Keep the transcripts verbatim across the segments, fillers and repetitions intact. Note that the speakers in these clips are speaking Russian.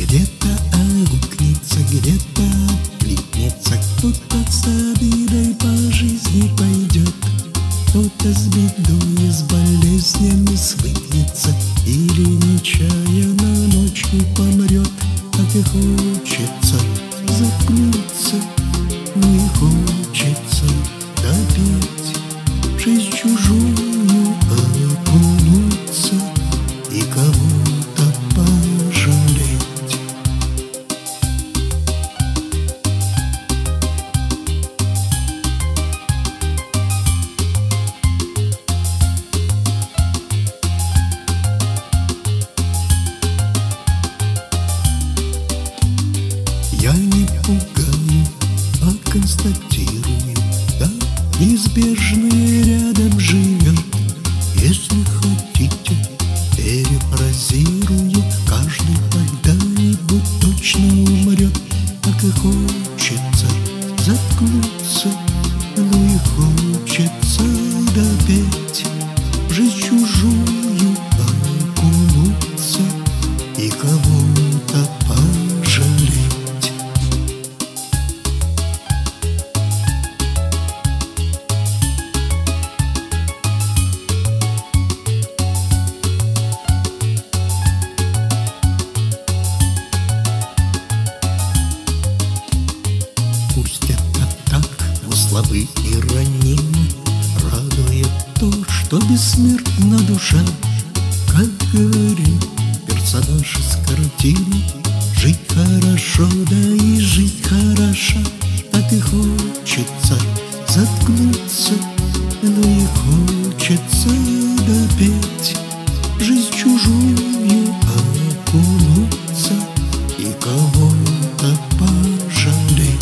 Где-то аукнется, где-то откликнется, кто-то с обидой по жизни пойдет, кто-то с бедой, с болезнями свыкнется или нечаянно ночью помрет. Так и хочется заткнуться, но и хочется допеть, в жизнь чужую окунуться и кого-то пожалеть. Я не пугаю, а констатирую, да, неизбежное рядом живет. Если хотите, перефразирую, каждый когда-нибудь точно умрет. Так и хочется заткнуться, но и хочется допеть, в жизнь чужую окунуться и кого-то пожалеть. Пусть это так, но слабы и ранимы, радует то, что бессмертна душа. Как говорил персонаж из картины, жить хорошо, да и жить хороша. Так и хочется заткнуться, но и хочется допеть, в жизнь чужую окунуться и кого-то пожалеть.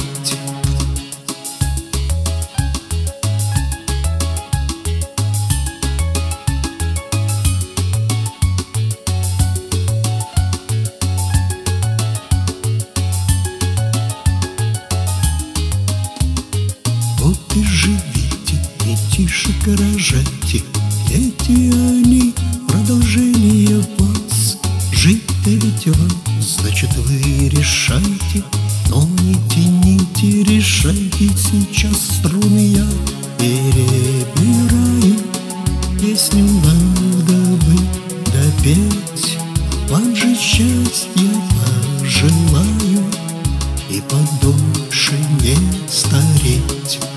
Вот и живите, детишек рожайте, дети они продолжение вас. Жить-то ведь вам, значит вы решайте, но не тяните, решайте сейчас струны. Я перебираю, песню надо бы допеть, вам же счастья пожелаю и подольше не стареть.